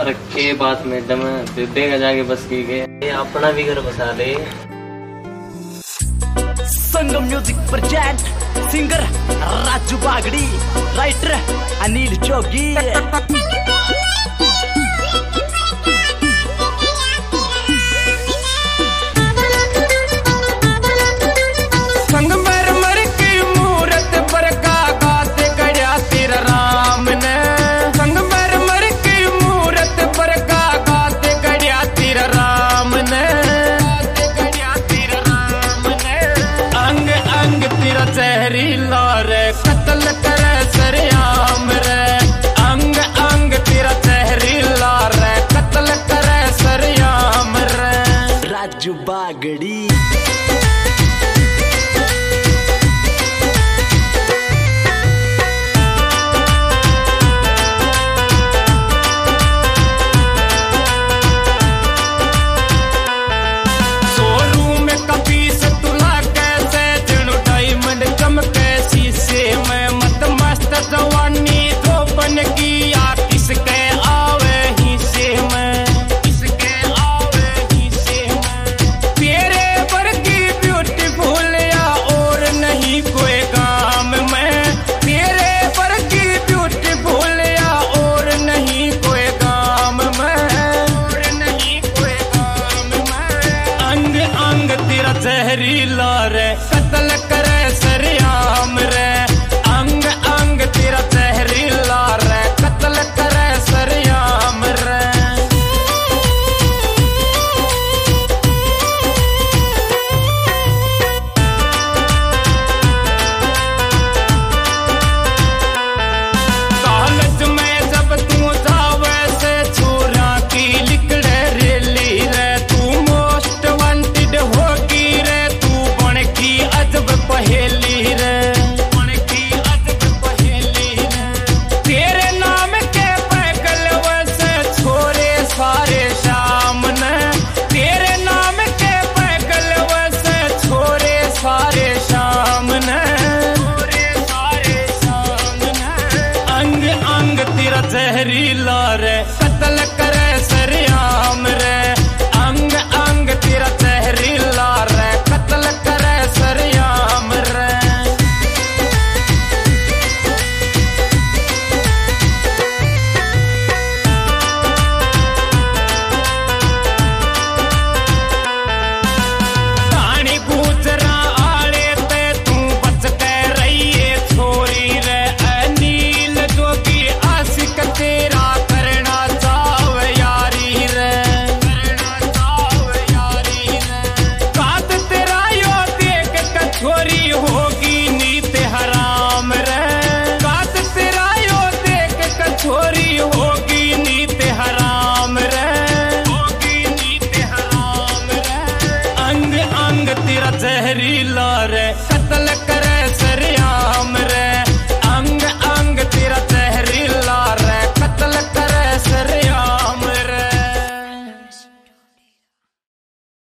रखे बात में दम देगा जाके बस की के ये अपना भी घर बसा ले। Sangam music present singer Raju Bagdi, writer Anil Jogi. संगमरमर की मूरत पर कागज गढ़ा तेरा राम ने, संगमरमर की मूरत पर कागज गढ़ा तेरा राम ने, अंग अंग तेरा जहरीला रे कत्ल करे सरेआम रे, अंग अंग तेरा जहरीला रे कत्ल करे सरेआम रे। राजू बागड़ी जवानी तो बन गया किसके आवे ही से मैं, किसके आवे ही से मैं, तेरे वर्गी ब्यूटीफुल या और नहीं कोई काम में, तेरे वर्गी ब्यूटीफुल या और नहीं कोई काम में, और नहीं कोई काम में। अंग अंग तेरा जहरीला रे कत्ल करे सरेआम रे, अंग अंग तेरा जहरीला रे कत्ल करे सरेआम रे। कॉलेज में जब तू जावे से छोरा की लिकड़े रेली रे, तू मोस्ट वांटेड होगी रे, तू बन की अजब पहेली रे।